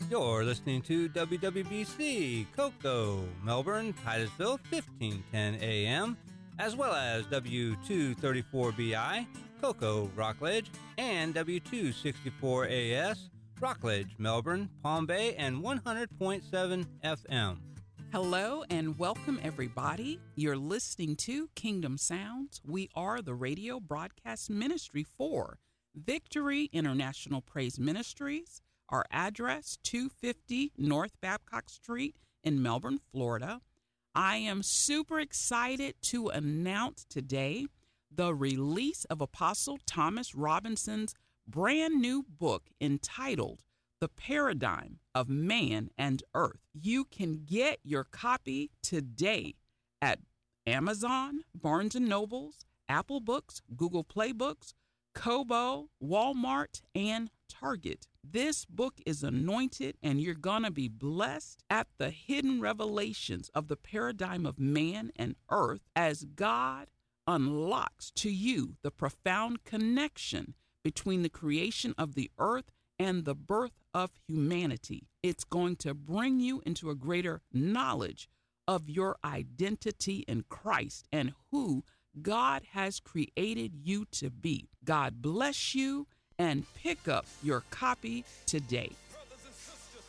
You're listening to WWBC, Cocoa, Melbourne, Titusville, 1510 AM, as well as W234BI, Cocoa, Rockledge, and W264AS, Rockledge, Melbourne, Palm Bay, and 100.7 FM. Hello and welcome, everybody. You're listening to Kingdom Sounds. We are the radio broadcast ministry for Victory International Praise Ministries. Our address, 250 North Babcock Street in Melbourne, Florida. I am super excited to announce today the release of Apostle Thomas Robinson's brand new book entitled The Paradigm of Man and Earth. You can get your copy today at Amazon, Barnes & Nobles, Apple Books, Google Play Books, Kobo, Walmart, and Target. This book is anointed, and you're going to be blessed at the hidden revelations of the paradigm of man and earth as God unlocks to you the profound connection between the creation of the earth and the birth of humanity. It's going to bring you into a greater knowledge of your identity in Christ and who God has created you to be. God bless you, and pick up your copy today. Brothers and sisters,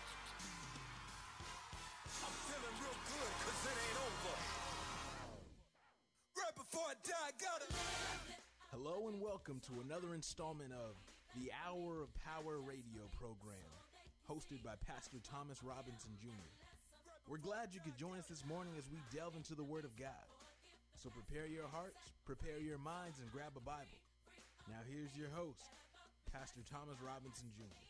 I'm feeling real good 'cause it ain't over. Right before I die, gotta. Hello and welcome to another installment of the Hour of Power radio program, hosted by Pastor Thomas Robinson Jr. We're glad you could join us this morning as we delve into the Word of God. So prepare your hearts, prepare your minds, and grab a Bible. Now here's your host, Pastor Thomas Robinson Jr.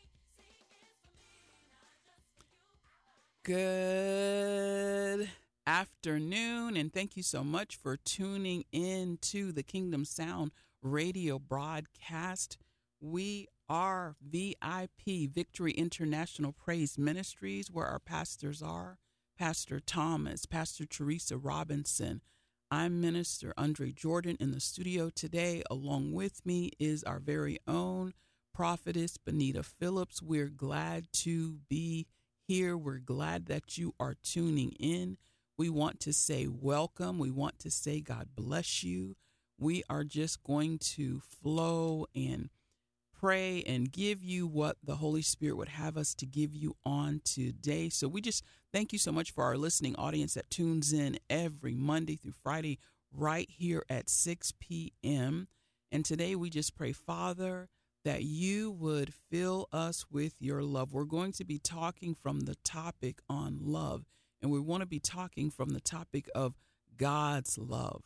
Good afternoon, and thank you so much for tuning in to the Kingdom Sound radio broadcast. We are VIP, Victory International Praise Ministries, where our pastors are Pastor Thomas, Pastor Teresa Robinson. I'm Minister Andre Jordan in the studio today. Along with me is our very own Prophetess Benita Phillips. We're glad to be here. We're glad that you are tuning in. We want to say welcome. We want to say God bless you. We are just going to flow and pray and give you what the Holy Spirit would have us to give you on today. So we just thank you so much for our listening audience that tunes in every Monday through Friday right here at 6 p.m. And today we just pray, Father, that you would fill us with your love. We're going to be talking from the topic on love, and we want to be talking from the topic of God's love,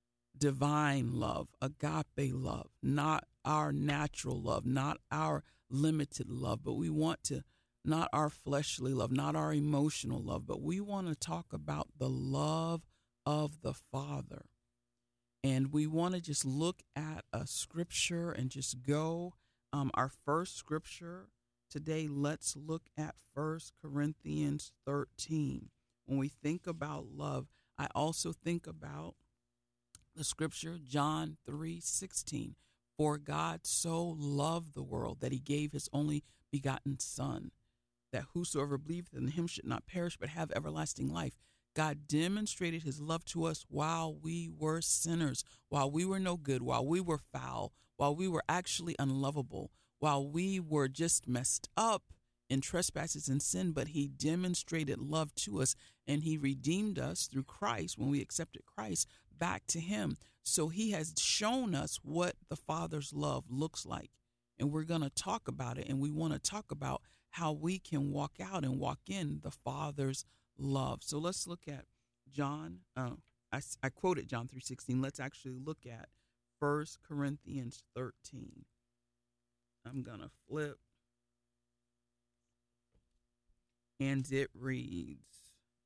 divine love, agape love, not our natural love, not our limited love, but we want to, not our fleshly love, not our emotional love, but we want to talk about the love of the Father. And we want to just look at a scripture and just go. Our first scripture today, let's look at 1 Corinthians 13. When we think about love, I also think about the scripture, John 3:16. For God so loved the world that he gave his only begotten Son, that whosoever believeth in him should not perish but have everlasting life. God demonstrated his love to us while we were sinners, while we were no good, while we were foul, while we were actually unlovable, while we were just messed up in trespasses and sin, but he demonstrated love to us, and he redeemed us through Christ when we accepted Christ back to him. So he has shown us what the Father's love looks like, and we're going to talk about it, and we want to talk about how we can walk out and walk in the Father's love. So let's look at John. I quoted John 3:16. Let's actually look at 1 Corinthians 13. I'm going to flip. And it reads,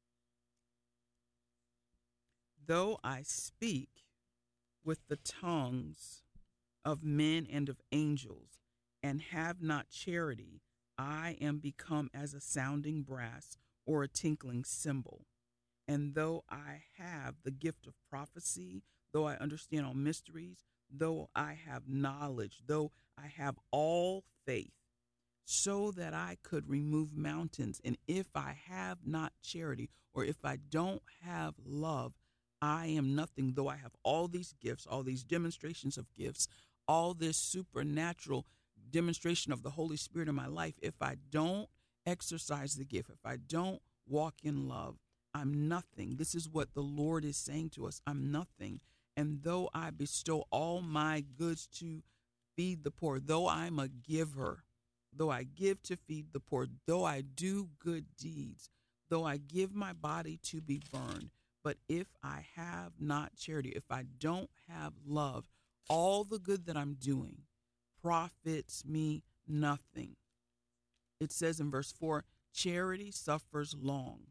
though I speak with the tongues of men and of angels, and have not charity, I am become as a sounding brass or a tinkling cymbal. And though I have the gift of prophecy, though I understand all mysteries, though I have knowledge, though I have all faith, so that I could remove mountains. And if I have not charity, or if I don't have love, I am nothing. Though I have all these gifts, all these demonstrations of gifts, all this supernatural demonstration of the Holy Spirit in my life, if I don't exercise the gift, if I don't walk in love, I'm nothing. This is what the Lord is saying to us. I'm nothing. And though I bestow all my goods to feed the poor, though I'm a giver, though I give to feed the poor, though I do good deeds, though I give my body to be burned, but if I have not charity, if I don't have love, all the good that I'm doing profits me nothing. It says in verse 4, charity suffers long.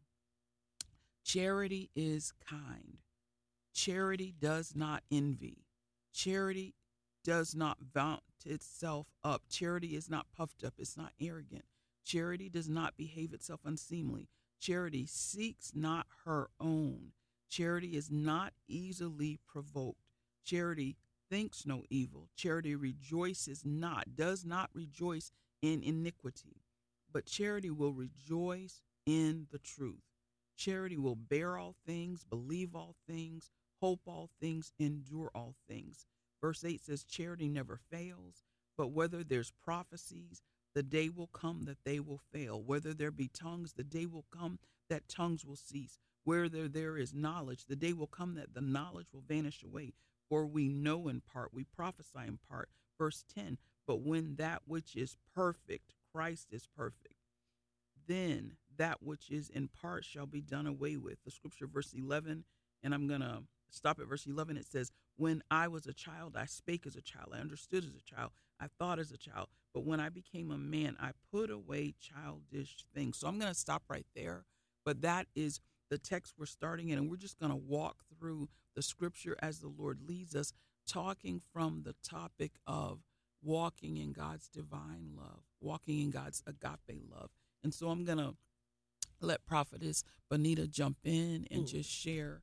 Charity is kind. Charity does not envy. Charity does not vaunt itself up. Charity is not puffed up. It's not arrogant. Charity does not behave itself unseemly. Charity seeks not her own. Charity is not easily provoked. Charity thinks no evil. Charity rejoices not, does not rejoice in iniquity, but charity will rejoice in the truth. Charity will bear all things, believe all things, hope all things, endure all things. Verse 8 says, charity never fails, but whether there's prophecies, the day will come that they will fail. Whether there be tongues, the day will come that tongues will cease. Whether there is knowledge, the day will come that the knowledge will vanish away. For we know in part, we prophesy in part. Verse 10, but when that which is perfect, Christ is perfect, then that which is in part shall be done away with. The scripture, verse 11, and I'm going to stop at verse 11. It says, when I was a child, I spake as a child. I understood as a child. I thought as a child. But when I became a man, I put away childish things. So I'm going to stop right there. But that is the text we're starting in. And we're just going to walk through the scripture as the Lord leads us, talking from the topic of walking in God's divine love, walking in God's agape love. And so I'm going to let Prophetess Bonita jump in and just share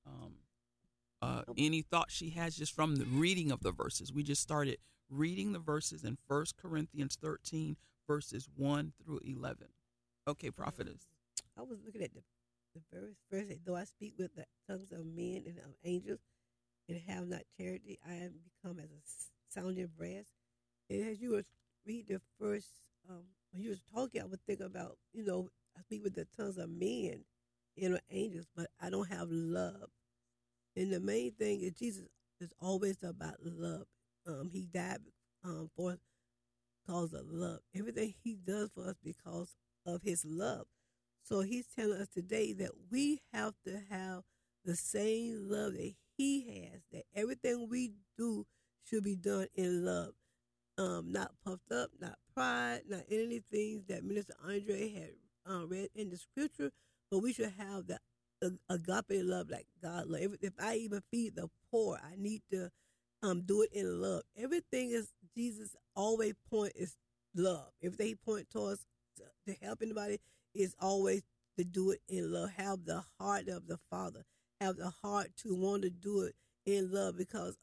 any thoughts she has just from the reading of the verses. We just started reading the verses in 1 Corinthians 13, verses 1 through 11. Okay, Prophetess. I was looking at the verse, though I speak with the tongues of men and of angels and have not charity, I am become as a sounding brass. And as you were reading the first, when you was talking, I was thinking about, I speak with the tongues of men and of angels, but I don't have love. And the main thing is Jesus is always about love. He died for cause of love. Everything he does for us because of his love. So he's telling us today that we have to have the same love that he has, that everything we do should be done in love. Not puffed up, not pride, not any things that Minister Andre had read in the scripture, but we should have the agape love like God love. If I even feed the poor, I need to do it in love. Everything is Jesus always point is love. Everything he point towards to help anybody is always to do it in love. Have the heart of the Father. Have the heart to want to do it in love because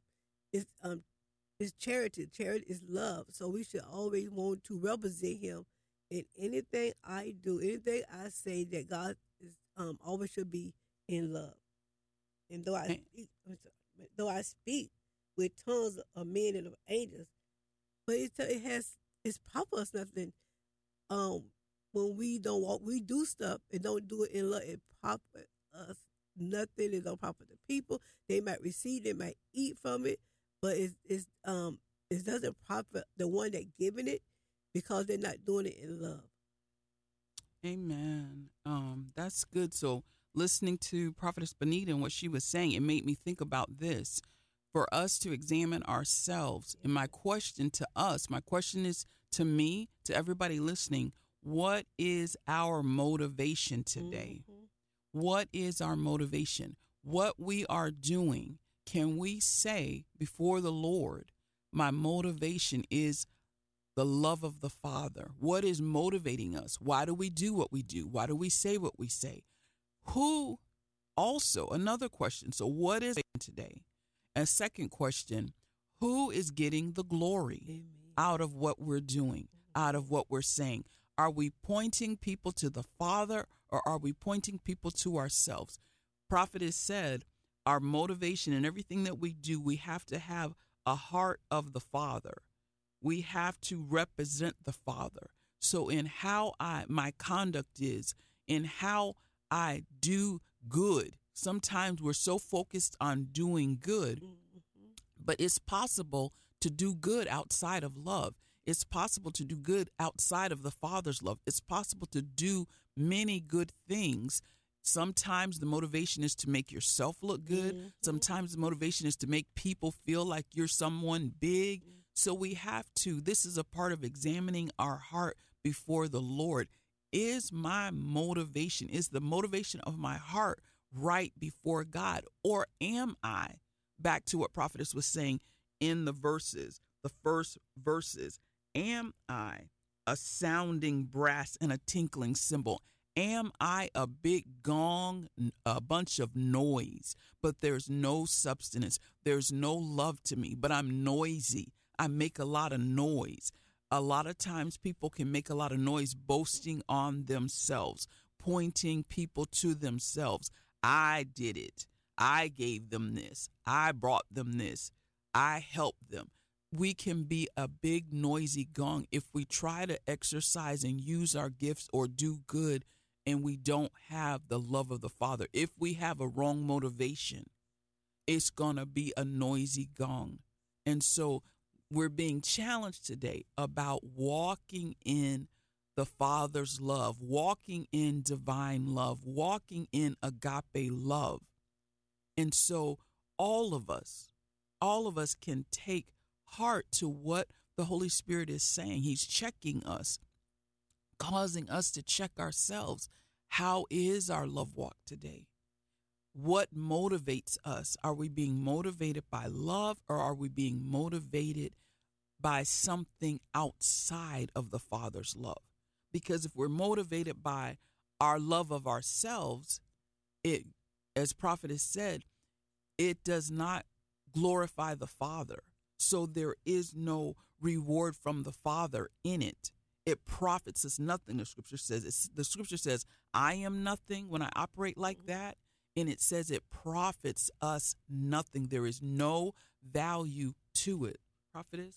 it's charity. Charity is love. So we should always want to represent him in anything I do, anything I say, that God is always should be in love. And though I speak with tongues of men and of angels, but it's profit us nothing. When we don't walk, we do stuff and don't do it in love. It profit us nothing. It don't profit the people. They might receive, they might eat from it, but it doesn't profit the one that giving it because they're not doing it in love. Amen. That's good. So listening to Prophetess Bonita and what she was saying, it made me think about this. For us to examine ourselves, and my question is to me, to everybody listening, what is our motivation today? Mm-hmm. What is our motivation? What we are doing, can we say before the Lord, my motivation is the love of the Father? What is motivating us? Why do we do what we do? Why do we say what we say? Who also, another question. So what is it today? A second question, who is getting the glory out of what we're doing? out of what we're saying. Are we pointing people to the Father, or are we pointing people to ourselves? Prophet has said our motivation and everything that we do, we have to have a heart of the Father. We have to represent the Father. So in how my conduct is, in how I do good, sometimes we're so focused on doing good, but it's possible to do good outside of love. It's possible to do good outside of the Father's love. It's possible to do many good things. Sometimes the motivation is to make yourself look good. Sometimes the motivation is to make people feel like you're someone big. So we have to, this is a part of examining our heart before the Lord. Is my motivation, is the motivation of my heart right before God? Or am I, back to what Prophetess was saying in the verses, the first verses, am I a sounding brass and a tinkling cymbal? Am I a big gong, a bunch of noise, but there's no substance? There's no love to me, but I'm noisy. I make a lot of noise. A lot of times people can make a lot of noise boasting on themselves, pointing people to themselves. I did it. I gave them this. I brought them this. I helped them. We can be a big noisy gong if we try to exercise and use our gifts or do good and we don't have the love of the Father. If we have a wrong motivation, it's going to be a noisy gong. And so we're being challenged today about walking in the Father's love, walking in divine love, walking in agape love. And so all of us can take heart to what the Holy Spirit is saying. He's checking us, causing us to check ourselves. How is our love walk today? What motivates us? Are we being motivated by love, or are we being motivated by something outside of the Father's love? Because if we're motivated by our love of ourselves, it, as Prophet has said, it does not glorify the Father. So there is no reward from the Father in it. It profits us nothing, the scripture says. The scripture says, I am nothing when I operate like that. And it says it profits us nothing. There is no value to it. Prophetess?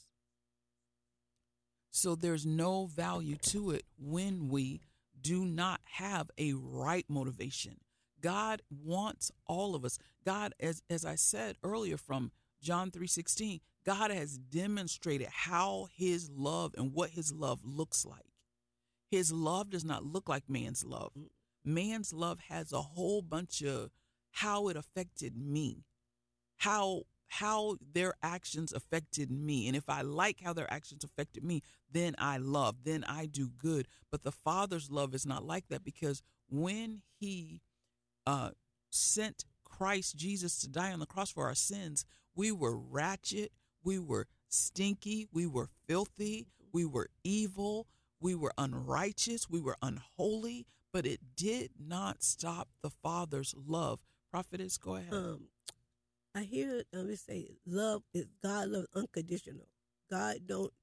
So there's no value to it when we do not have a right motivation. God wants all of us. God, as I said earlier from John 3:16, God has demonstrated how his love and what his love looks like. His love does not look like man's love. Man's love has a whole bunch of how it affected me, how their actions affected me. And if I like how their actions affected me, then I love, then I do good. But the Father's love is not like that, because when he sent Christ Jesus to die on the cross for our sins, we were ratchet, we were stinky, we were filthy, we were evil, we were unrighteous, we were unholy, but it did not stop the Father's love. Prophetess, go ahead. I hear it say love is God love unconditional. God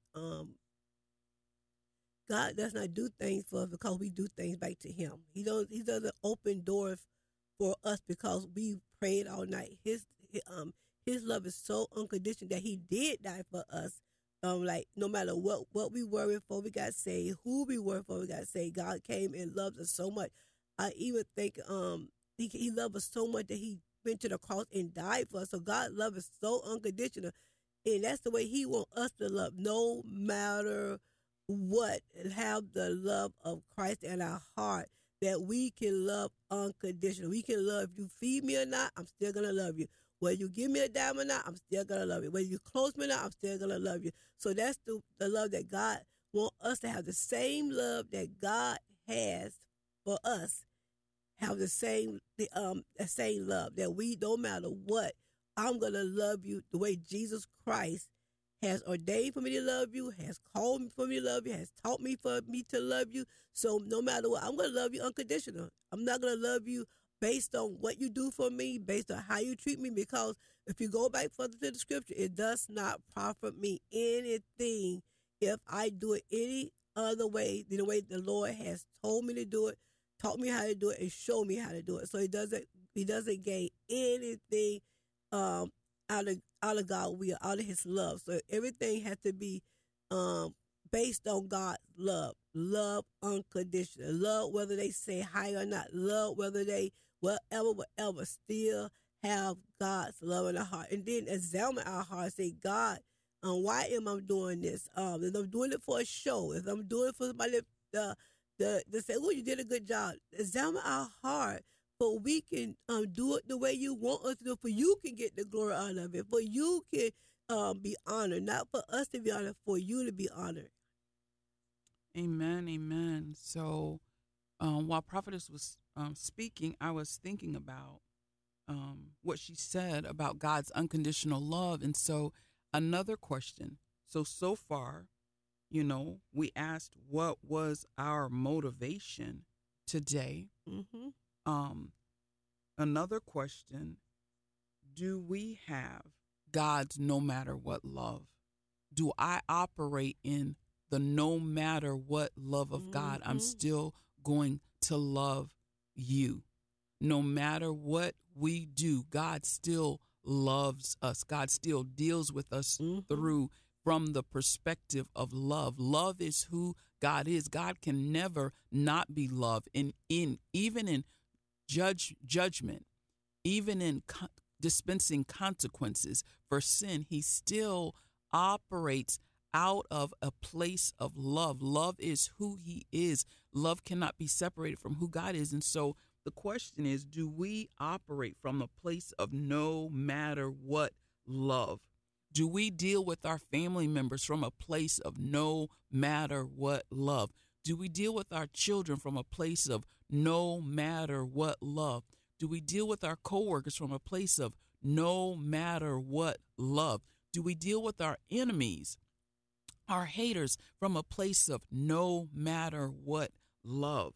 does not do things for us because we do things back to him. He doesn't open doors for us because we prayed all night. His love is so unconditional that he did die for us. Like no matter what we were before we got saved, who we were before we got saved, God came and loved us so much. I even think he loved us so much that he went to the cross and died for us. So God's love is so unconditional, and that's the way he wants us to love, no matter what. Have the love of Christ in our heart, that we can love unconditional. We can love. If you feed me or not, I'm still gonna love you. Whether you give me a dime or not, I'm still gonna love you. Whether you close me or not, I'm still gonna love you. So that's the love that God wants us to have, the same love that God has for us. Have the same love that we, no matter what, I'm gonna love you the way Jesus Christ has ordained for me to love you, has called me for me to love you, has taught me for me to love you. So no matter what, I'm gonna love you unconditional. I'm not gonna love you based on what you do for me, based on how you treat me, because if you go back further to the scripture, it does not profit me anything if I do it any other way than the way the Lord has told me to do it, taught me how to do it, and showed me how to do it. So he doesn't gain anything out of God's will, out of His love. So everything has to be based on God's love unconditional, love whether they say hi or not, love whether they whatever, still have God's love in our heart, and then examine our heart. Say, God, why am I doing this? If I'm doing it for a show, if I'm doing it for somebody to say, "Oh, you did a good job," examine our heart, so we can do it the way you want us to do it, for you can get the glory out of it, for you can be honored, not for us to be honored, for you to be honored. Amen, amen. So while Prophetess was speaking, I was thinking about what she said about God's unconditional love. And so another question. So far, we asked what was our motivation today. Mm-hmm. Another question, do we have God's no matter what love? Do I operate in the no matter what love of God? I'm still going to love you. No matter what we do, God still loves us. God still deals with us through from the perspective of love. Love is who God is. God can never not be loved. And even in judgment, even in dispensing consequences for sin, He still operates out of a place of love. Love is who He is. Love cannot be separated from who God is. And so the question is, do we operate from a place of no matter what love? Do we deal with our family members from a place of no matter what love? Do we deal with our children from a place of no matter what love? Do we deal with our coworkers from a place of no matter what love? Do we deal with our enemies, our haters, from a place of no matter what love?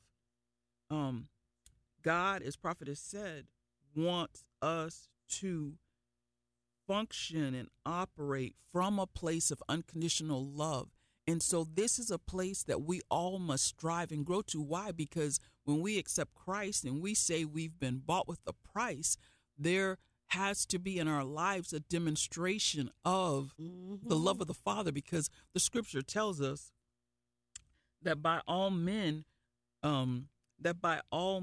God, as Prophet has said, wants us to function and operate from a place of unconditional love. And so this is a place that we all must strive and grow to. Why? Because when we accept Christ and we say we've been bought with a price, there has to be in our lives a demonstration of the love of the Father, because the scripture tells us that by all men, by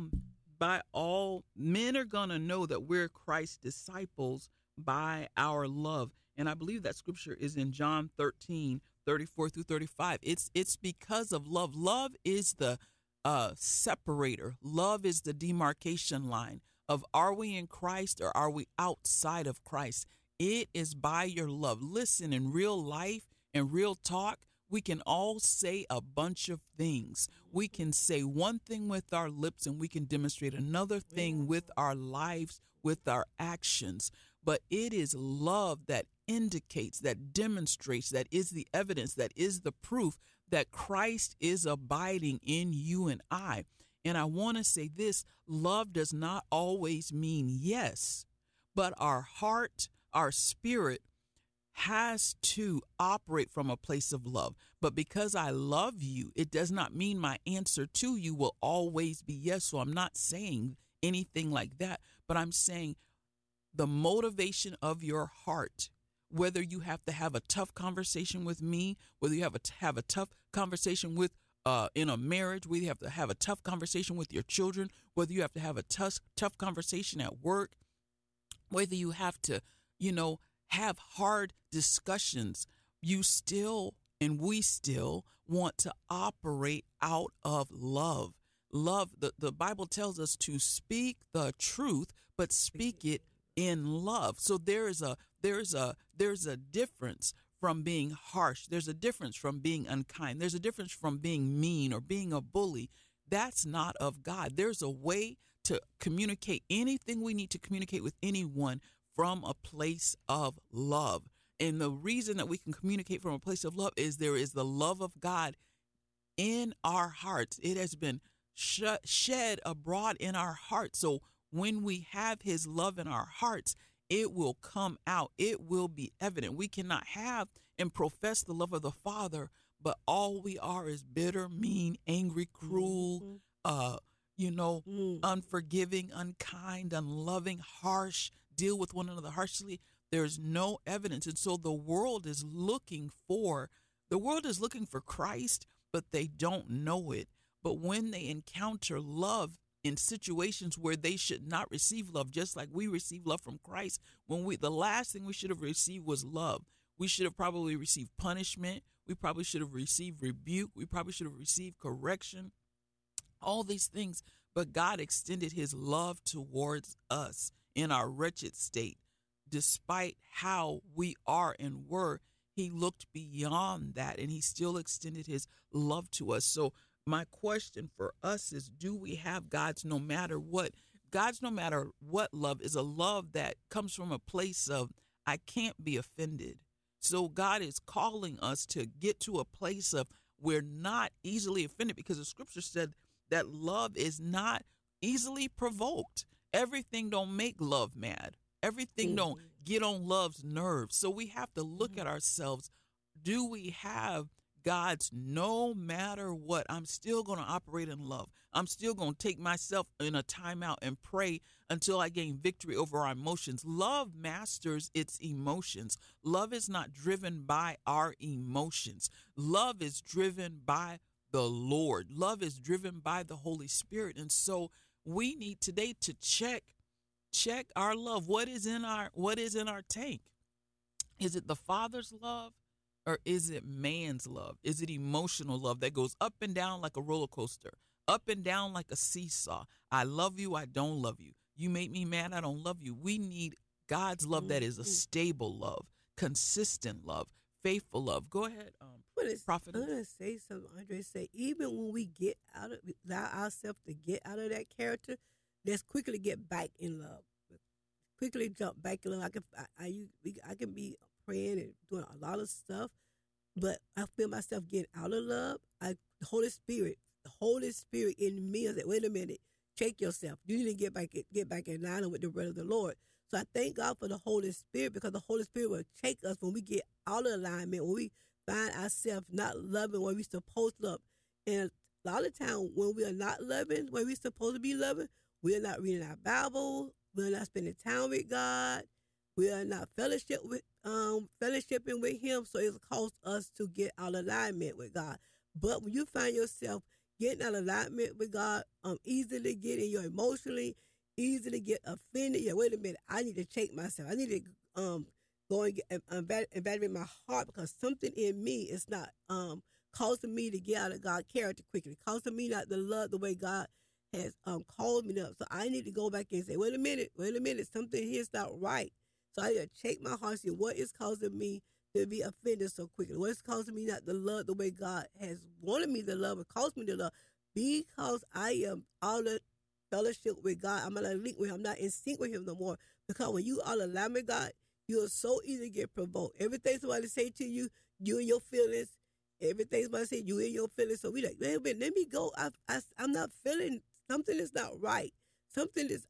all men are going to know that we're Christ's disciples by our love. And I believe that scripture is in John 13:34-35. It's because of love. Love is the separator. Love is the demarcation line of, are we in Christ or are we outside of Christ? It is by your love. Listen, in real life and real talk, we can all say a bunch of things. We can say one thing with our lips and we can demonstrate another thing with our lives, with our actions. But it is love that indicates, that demonstrates, that is the evidence, that is the proof that Christ is abiding in you and I. And I want to say this, love does not always mean yes, but our heart, our spirit has to operate from a place of love. But because I love you, it does not mean my answer to you will always be yes. So I'm not saying anything like that, but I'm saying the motivation of your heart, whether you have to have a tough conversation with me, whether you have a tough conversation with in a marriage, whether you have to have a tough conversation with your children, whether you have to have a tough conversation at work, whether you have to, have hard discussions, you still and we still want to operate out of love. Love, the Bible tells us to speak the truth, but speak it in love. So there's a difference from being harsh. There's a difference from being unkind. There's a difference from being mean or being a bully. That's not of God. There's a way to communicate anything we need to communicate with anyone from a place of love. And the reason that we can communicate from a place of love is there is the love of God in our hearts. It has been shed abroad in our hearts. So when we have His love in our hearts, it will come out. It will be evident. We cannot have and profess the love of the Father, but all we are is bitter, mean, angry, cruel, unforgiving, unkind, unloving, harsh, deal with one another harshly. There's no evidence. And so the world is looking for Christ, but they don't know it. But when they encounter love in situations where they should not receive love, just like we receive love from Christ, the last thing we should have received was love. We should have probably received punishment. We probably should have received rebuke. We probably should have received correction, all these things. But God extended his love towards us in our wretched state. Despite how we are and were, he looked beyond that, and he still extended his love to us. So my question for us is, do we have God's no matter what? God's no matter what love is a love that comes from a place of, I can't be offended. So God is calling us to get to a place of, we're not easily offended, because the scripture said that love is not easily provoked. Everything don't make love mad. Everything don't get on love's nerves. So we have to look at ourselves. Do we have God's no matter what? I'm still going to operate in love. I'm still going to take myself in a timeout and pray until I gain victory over our emotions. Love masters its emotions. Love is not driven by our emotions. Love is driven by the Lord. Love is driven by the Holy Spirit. And so we need today to check our love. What is in our tank? Is it the Father's love, or is it man's love? Is it emotional love that goes up and down like a roller coaster, up and down like a seesaw? I love you, I don't love you. You make me mad, I don't love you. We need God's love that is a stable love, consistent love, faithful love. Go ahead, Prophet. I'm going to say something, Andre. Say, even when we allow ourselves to get out of that character, let's quickly get back in love. Quickly jump back in love. I can be praying and doing a lot of stuff, but I feel myself getting out of love. The Holy Spirit in me is like, wait a minute, check yourself. You need to get back in line with the word of the Lord. So I thank God for the Holy Spirit, because the Holy Spirit will check us when we get out of alignment, when we find ourselves not loving what we're supposed to love. And a lot of times when we are not loving what we're supposed to be loving, we are not reading our Bible. We are not spending time with God. We are not fellowshipping with Him. So it caused us to get out of alignment with God. But when you find yourself getting out of alignment with God, easily getting you emotionally, easily get offended. Yeah, wait a minute. I need to check myself. I need to go and evaluate my heart, because something in me is not causing me to get out of God's character quickly, causing me not to love the way God has called me up. So I need to go back and say, wait a minute, something here is not right. So I need to check my heart, see what is causing me to be offended so quickly. What is causing me not to love the way God has wanted me to love or caused me to love? Because I am out of fellowship with God. I'm not in link with Him. I'm not in sync with Him no more. Because when you are aligned with God, you're so easy to get provoked. Everything somebody say to you, you and your feelings. Everything somebody say, you and your feelings. So we like, wait a minute, let me go. I'm not feeling, something is not right. Something is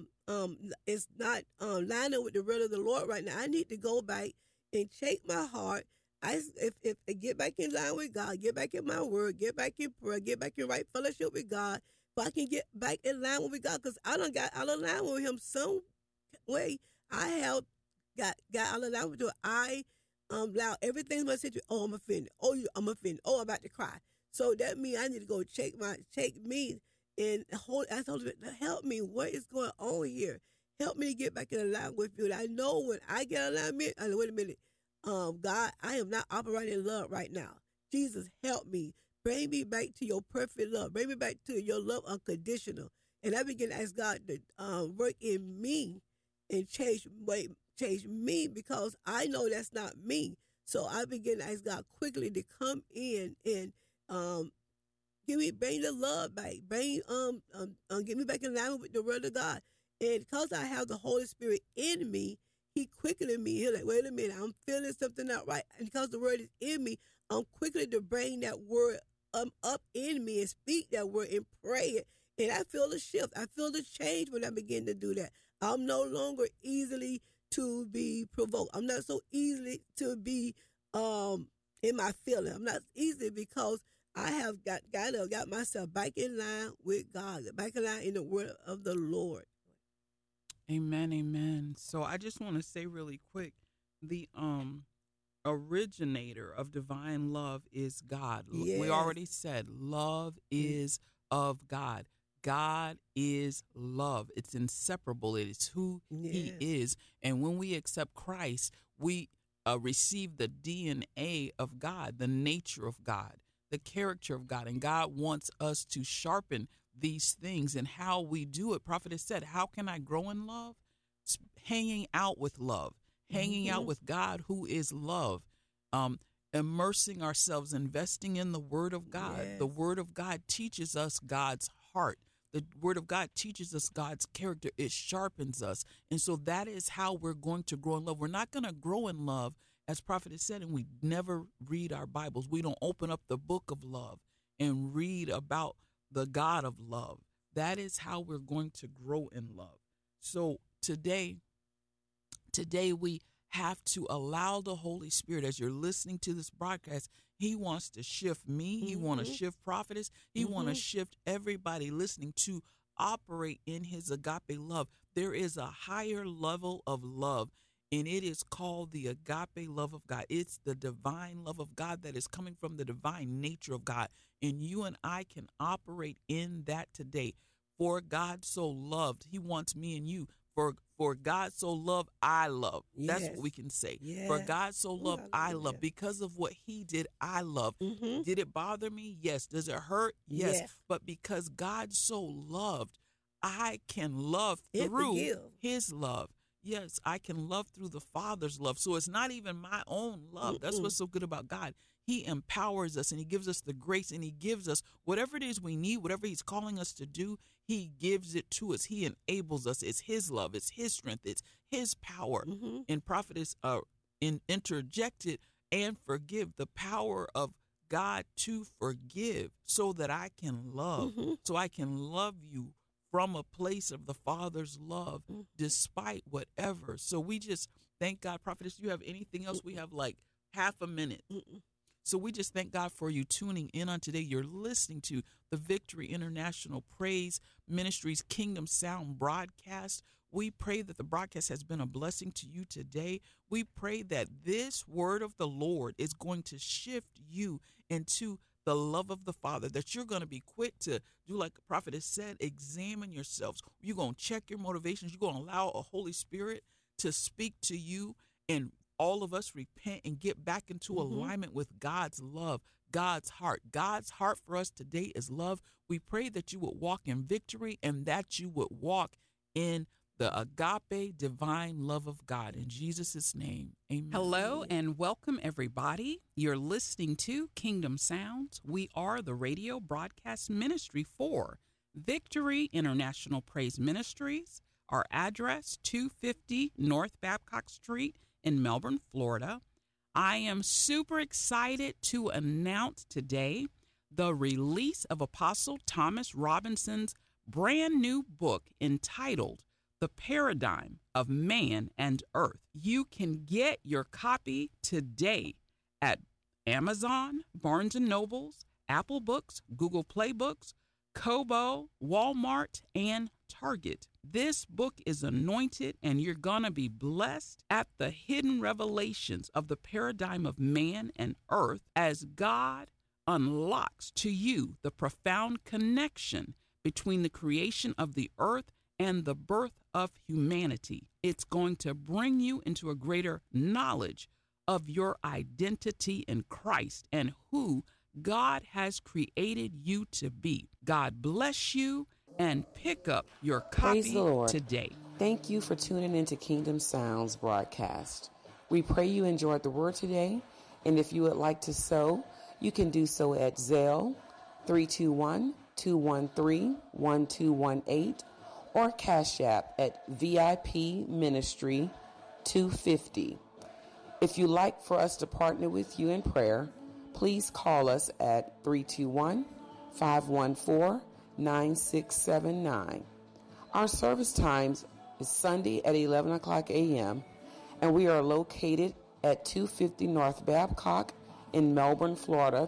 not lining with the word of the Lord right now. I need to go back and check my heart. If I get back in line with God, get back in my word, get back in prayer, get back in right fellowship with God, so I can get back in line with God, because I done got out of line with Him some way. I have got out of line with Him. I allowed everything my situation. Oh, I'm offended. Oh, I'm offended. Oh, I'm about to cry. So that means I need to go check me and ask the Holy Spirit to help me. What is going on here? Help me to get back in line with you. And I know when I get in alignment, wait a minute, God, I am not operating in love right now. Jesus, help me. Bring me back to your perfect love. Bring me back to your love unconditional. And I begin to ask God to work in me and change me, because I know that's not me. So I begin to ask God quickly to come in and bring the love back. Get me back in line with the word of God. And because I have the Holy Spirit in me, He quickened me. He's like, wait a minute, I'm feeling something not right. And because the word is in me, I'm quickly to bring that word up in me and speak that word and pray it. And I feel the shift. I feel the change when I begin to do that. I'm no longer easily to be provoked. I'm not so easily to be in my feeling. I'm not easy because I have got myself back in line with God, back in line in the word of the Lord. Amen, amen. So I just want to say really quick, the originator of divine love is God. We Yes. already said love is of God. God is love. It's inseparable. It is who he Yes. is. And when we accept Christ, we receive the DNA of God, the nature of God, the character of God. And God wants us to sharpen these things. And how we do it, Prophet has said, how can I grow in love? Hanging out with love, hanging out with God, who is love, immersing ourselves, investing in the Word of God. Yes. The Word of God teaches us God's heart. The Word of God teaches us God's character. It sharpens us. And so that is how we're going to grow in love. We're not going to grow in love, as Prophet has said, and we never read our Bibles. We don't open up the book of love and read about the God of love. That is how we're going to grow in love. So today we have to allow the Holy Spirit, as you're listening to this broadcast, he wants to shift me. He want to shift Prophetess. He want to shift everybody listening to operate in his agape love. There is a higher level of love, and it is called the agape love of God. It's the divine love of God that is coming from the divine nature of God. And you and I can operate in that today. For God so loved, he wants me and you. For God so loved, I love. That's Yes. what we can say. Yes. For God so loved, I hallelujah. love. Because of what he did, I love. Did it bother me? Yes. Does it hurt? Yes. Yes. But because God so loved, I can love It through forgive. his love. Yes, I can love through the Father's love. So it's not even my own love. That's what's so good about God. He empowers us and he gives us the grace and he gives us whatever it is we need, whatever he's calling us to do, he gives it to us. He enables us. It's his love. It's his strength. It's his power. And Prophetess interjected and forgive, the power of God to forgive so that I can love, so I can love you from a place of the Father's love despite whatever. So we just thank God. Prophetess, do you have anything else? We have like half a minute. So we just thank God for you tuning in on today. You're listening to the Victory International Praise Ministries Kingdom Sound broadcast. We pray that the broadcast has been a blessing to you today. We pray that this word of the Lord is going to shift you into the love of the Father, that you're going to be quick to do like the prophet has said, examine yourselves. You're going to check your motivations. You're going to allow a Holy Spirit to speak to you, and all of us repent and get back into alignment with God's love, God's heart. God's heart for us today is love. We pray that you would walk in victory and that you would walk in the agape divine love of God. In Jesus' name, amen. Hello and welcome, everybody. You're listening to Kingdom Sounds. We are the radio broadcast ministry for Victory International Praise Ministries. Our address, 250 North Babcock Street in Melbourne, Florida. I am super excited to announce today the release of Apostle Thomas Robinson's brand new book entitled The Paradigm of Man and Earth. You can get your copy today at Amazon, Barnes & Nobles, Apple Books, Google Play Books, Kobo, Walmart, and Target. This book is anointed, and you're going to be blessed at the hidden revelations of the paradigm of man and earth as God unlocks to you the profound connection between the creation of the earth and the birth of humanity. It's going to bring you into a greater knowledge of your identity in Christ and who God has created you to be. God bless you, and pick up your Praise copy the Lord. today. Thank you for tuning into Kingdom Sounds broadcast. We pray you enjoyed the word today, and if you would like to sow, you can do so at Zelle 321-213-1218 or Cash App at VIP Ministry 250. If you'd like for us to partner with you in prayer, please call us at 321-514-9679. Our service times is Sunday at 11 o'clock a.m., and we are located at 250 North Babcock in Melbourne, Florida